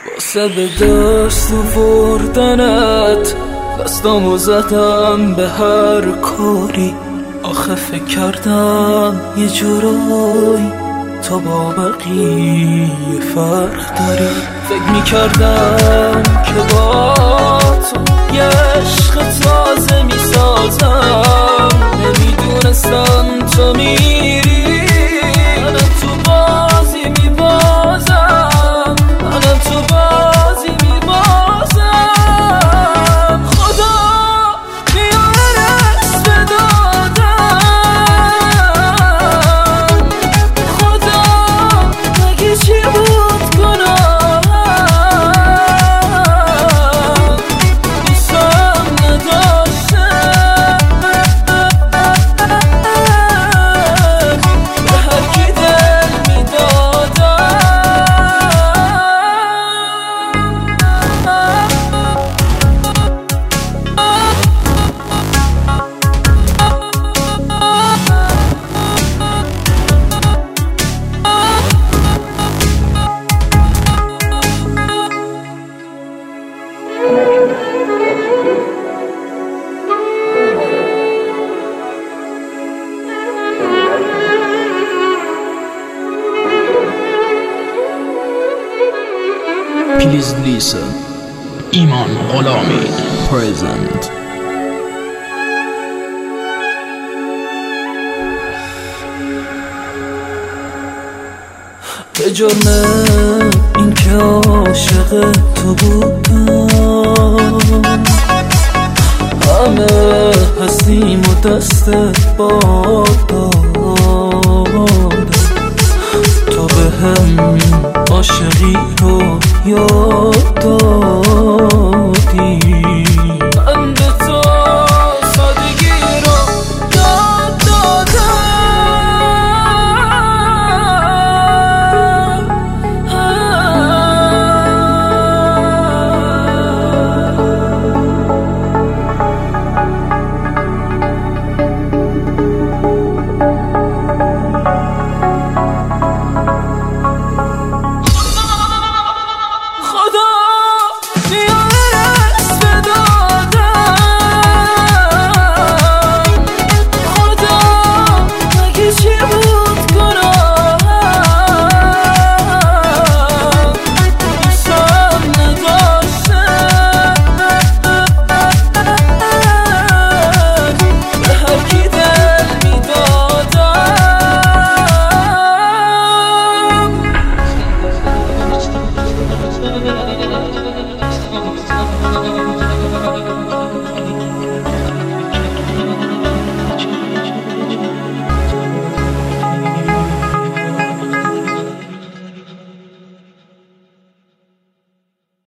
واسه به دست آوردنت دستامو زدم به هر کاری. آخه فکر کردم یه جورایی تو با بقیه فرق داری. فکر میکردم که با تو یه عشق تازه میسازم. نمیدونستم تو میری، منم تو بازی میبازم، منم تو بازی میبازم. خدا بیارست بدادم، خدا مگه چی بود گناهم؟ دوستم نداشتم به هر کی دل میدادم. Please listen. ایمان غلامی present. به جرم این که عاشق تو بودم، همه هستیم و دستت باد دادم. تو به هم عاشقی رو یاد داد.